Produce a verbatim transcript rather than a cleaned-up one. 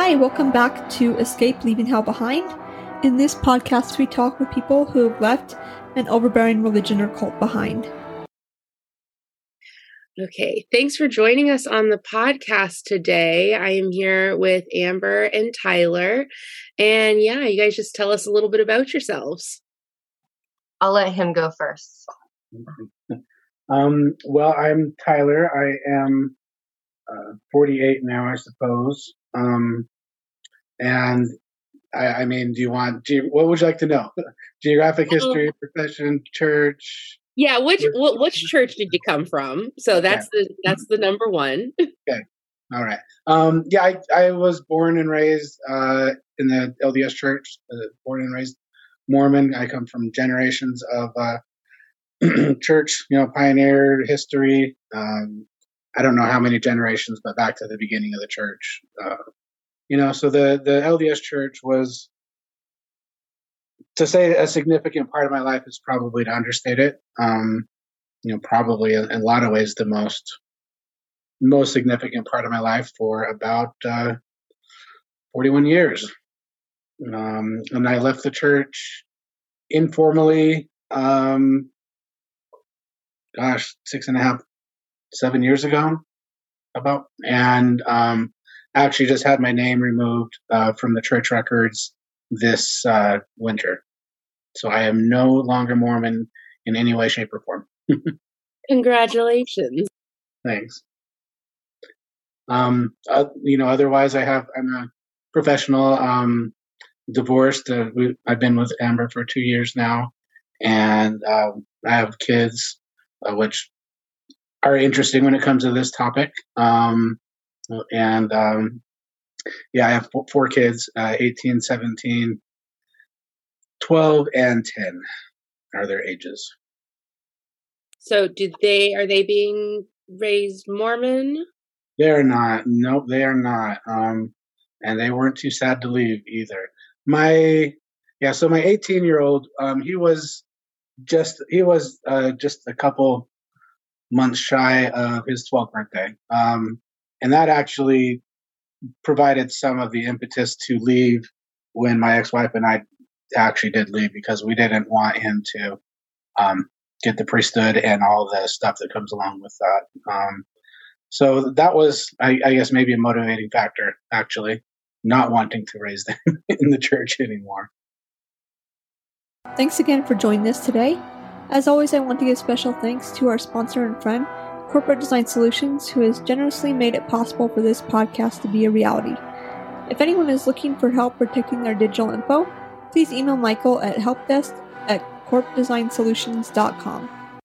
Hi, welcome back to Escape Leaving Hell Behind. In this podcast, we talk with people who have left an overbearing religion or cult behind. Okay, thanks for joining us on the podcast today. I am here with Amber and Tyler. And yeah, you guys just tell us a little bit about yourselves. I'll let him go first. Um, well, I'm Tyler. I am uh, forty-eight now, I suppose. Um, and I, I mean, do you want, ge- what would you like to know? Geographic history, um, profession, church? Yeah, which wh- which church did you come from? So that's okay. the that's the number one. Okay, all right. Um, yeah, I, I was born and raised uh, in the L D S Church. Uh, born and raised Mormon. I come from generations of uh, church, you know, pioneer history. Um, I don't know how many generations, but back to the beginning of the church. Uh, you know, so the the L D S Church was, to say a significant part of my life is probably to understate it. Um, you know, probably in, in a lot of ways the most most significant part of my life for about uh, forty-one years. Um, and I left the church informally, um, gosh, six and a half, seven years ago, about. And um, actually just had my name removed uh, from the church records this uh, winter. So I am no longer Mormon in any way, shape, or form. Congratulations. Thanks. Um, uh, you know, otherwise I have, I'm a professional, um, divorced. Uh, we, I've been with Amber for two years now, and um, I have kids, uh, which are interesting when it comes to this topic. Um, and um, yeah, I have four, four kids, uh, eighteen, seventeen, twelve, and ten are their ages. So did they, are they being raised Mormon? They're not. Nope, they are not. Um, and they weren't too sad to leave either. My, yeah, so my eighteen year old, um, he was just, he was uh, just a couple months shy of his twelfth birthday. Um, and that actually provided some of the impetus to leave when my ex-wife and I actually did leave, because we didn't want him to um, get the priesthood and all the stuff that comes along with that. Um, so that was, I, I guess, maybe a motivating factor, actually, not wanting to raise them in the church anymore. Thanks again for joining us today. As always, I want to give special thanks to our sponsor and friend, Corporate Design Solutions, who has generously made it possible for this podcast to be a reality. If anyone is looking for help protecting their digital info, please email Michael at helpdesk at corp design solutions dot com.